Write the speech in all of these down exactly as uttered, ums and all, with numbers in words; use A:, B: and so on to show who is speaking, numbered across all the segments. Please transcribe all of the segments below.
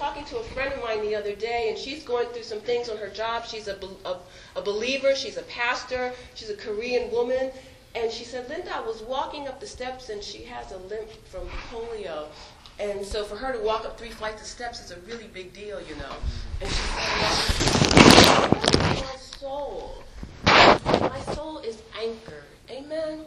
A: talking to a friend of mine the other day, and she's going through some things on her job. She's a, a, a believer. She's a pastor. She's a Korean woman. And she said, Linda, I was walking up the steps, and she has a limp from polio. And so for her to walk up three flights of steps is a really big deal, you know. And she said, my soul, my soul is anchored. Amen?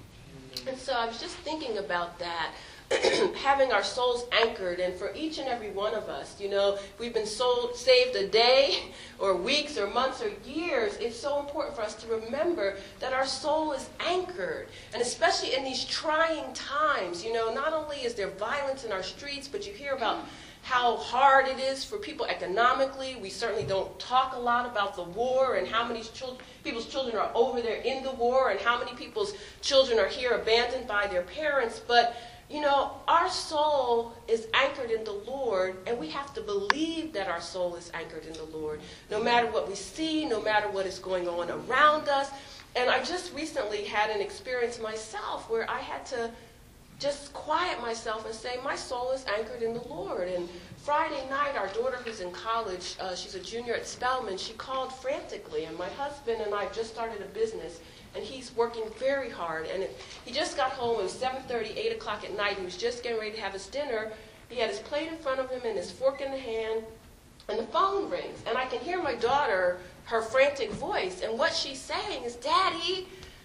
A: And so I was just thinking about that, having our souls anchored. And for each and every one of us, you know, if we've been sold, saved a day or weeks or months or years, it's so important for us to remember that our soul is anchored. And especially in these trying times, you know, not only is there violence in our streets, but you hear about how hard it is for people economically. We certainly don't talk a lot about the war and how many children, people's children are over there in the war and how many people's children are here abandoned by their parents. But, you know, our soul is anchored in the Lord, and we have to believe that our soul is anchored in the Lord, no matter what we see, no matter what is going on around us. And I just recently had an experience myself where I had to just quiet myself and say, my soul is anchored in the Lord. And Friday night, our daughter who's in college, uh, she's a junior at Spelman, she called frantically. And my husband and I just started a business, and he's working very hard. And it, he just got home. It was seven thirty, eight o'clock at night. He was just getting ready to have his dinner. He had his plate in front of him and his fork in the hand, and the phone rings. And I can hear my daughter, her frantic voice. And what she's saying is, Daddy,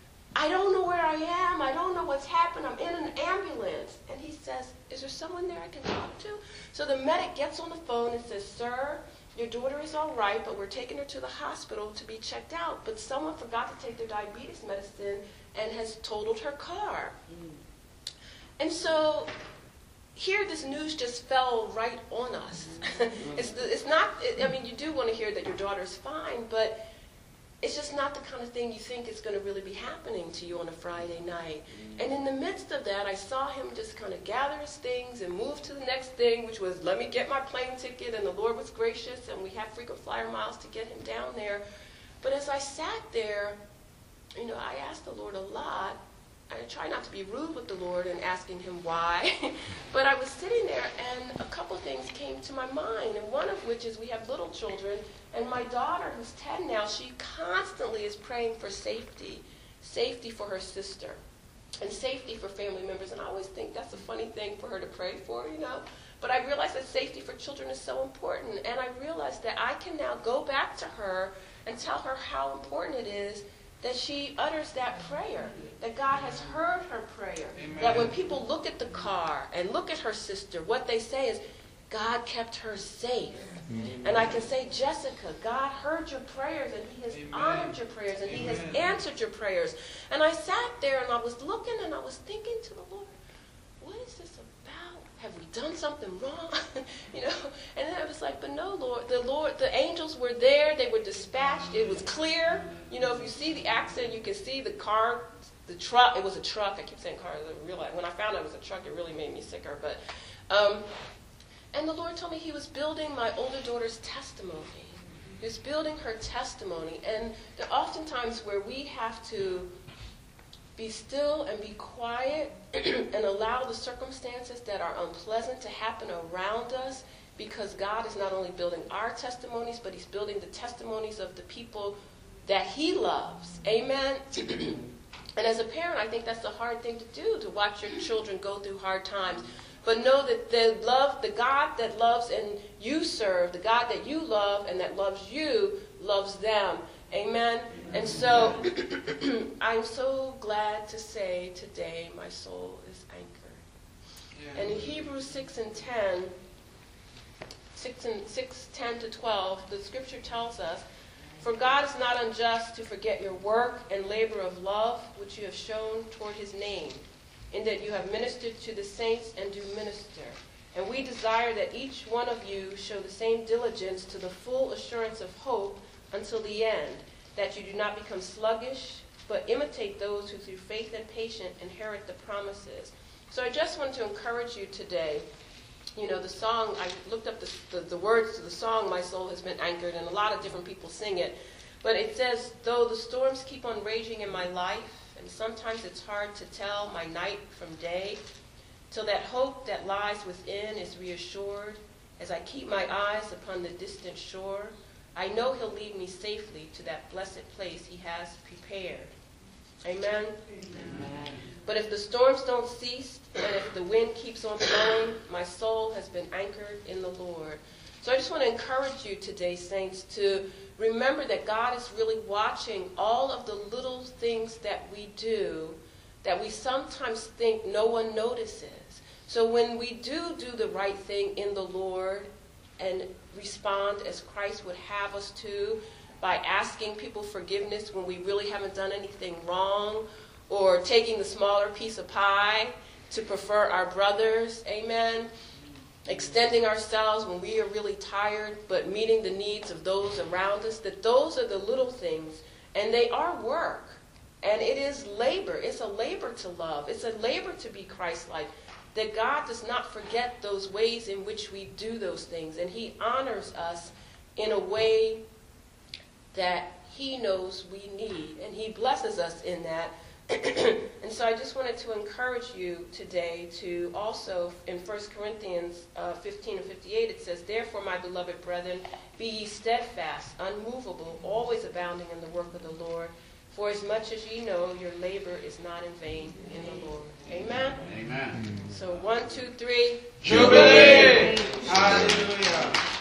A: I don't know where I am. I don't know what's happened. I'm in an ambulance. And he says, is there someone there I can talk to? So the medic gets on the phone and says, sir, your daughter is all right, but we're taking her to the hospital to be checked out. But someone forgot to take their diabetes medicine and has totaled her car. Mm. And so here this news just fell right on us. Mm-hmm. it's, it's not, it, I mean, you do want to hear that your daughter's fine, but it's just not the kind of thing you think is going to really be happening to you on a Friday night. And in the midst of that, I saw him just kind of gather his things and move to the next thing, which was, let me get my plane ticket. And the Lord was gracious, and we have frequent flyer miles to get him down there. But as I sat there, you know, I asked the Lord a lot. I try not to be rude with the Lord and asking him why. But I was sitting there, and a couple things came to my mind, and one of which is we have little children, and my daughter, who's ten now, she constantly is praying for safety, safety for her sister, and safety for family members. And I always think that's a funny thing for her to pray for, you know. But I realized that safety for children is so important, and I realized that I can now go back to her and tell her how important it is that she utters that prayer, that God has heard her prayer. Amen. That when people look at the car and look at her sister, what they say is, God kept her safe. Amen. And I can say, Jessica, God heard your prayers, and he has Amen. Honored your prayers, and Amen. He has answered your prayers. And I sat there, and I was looking, and I was thinking to the Lord, what is this about? Have we done something wrong? you know, and then I was like, but no, Lord, the Lord, the angels were there. They were dispatched. It was clear. You know, if you see the accident, you can see the car, the truck. It was a truck. I keep saying car. I realized when I found out it was a truck, it really made me sicker. But, um, and the Lord told me he was building my older daughter's testimony. He was building her testimony. And there are often times where we have to be still and be quiet and allow the circumstances that are unpleasant to happen around us, because God is not only building our testimonies, but he's building the testimonies of the people that he loves. Amen? And as a parent, I think that's a hard thing to do, to watch your children go through hard times. But know that the love, the God that loves and you serve, the God that you love and that loves you, loves them. Amen? And so, I'm so glad to say today my soul is anchored. Yeah. And in Hebrews six and ten, six and six, ten to twelve, the scripture tells us, for God is not unjust to forget your work and labor of love, which you have shown toward his name, in that you have ministered to the saints and do minister. And we desire that each one of you show the same diligence to the full assurance of hope until the end, that you do not become sluggish, but imitate those who through faith and patience inherit the promises. So I just want to encourage you today. You know, the song, I looked up the, the, the words to the song, My Soul Has Been Anchored, and a lot of different people sing it. But it says, though the storms keep on raging in my life, and sometimes it's hard to tell my night from day, till that hope that lies within is reassured, As I keep my eyes upon the distant shore, I know he'll lead me safely to that blessed place he has prepared. Amen? Amen. But if the storms don't cease, and if the wind keeps on blowing, my soul has been anchored in the Lord. So I just want to encourage you today, saints, to remember that God is really watching all of the little things that we do that we sometimes think no one notices. So when we do do the right thing in the Lord and respond as Christ would have us to by asking people forgiveness when we really haven't done anything wrong, or taking the smaller piece of pie to prefer our brothers, amen, extending ourselves when we are really tired, but meeting the needs of those around us, that those are the little things, and they are work, and it is labor. It's a labor to love. It's a labor to be Christ-like, that God does not forget those ways in which we do those things, and he honors us in a way that he knows we need, and he blesses us in that. And so I just wanted to encourage you today to also, in First Corinthians uh, fifteen and fifty-eight, it says, "Therefore, my beloved brethren, be ye steadfast, unmovable, always abounding in the work of the Lord. For as much as ye know, your labor is not in vain in the Lord." Amen?
B: Amen.
A: So one, two, three.
B: Jubilee! Hallelujah.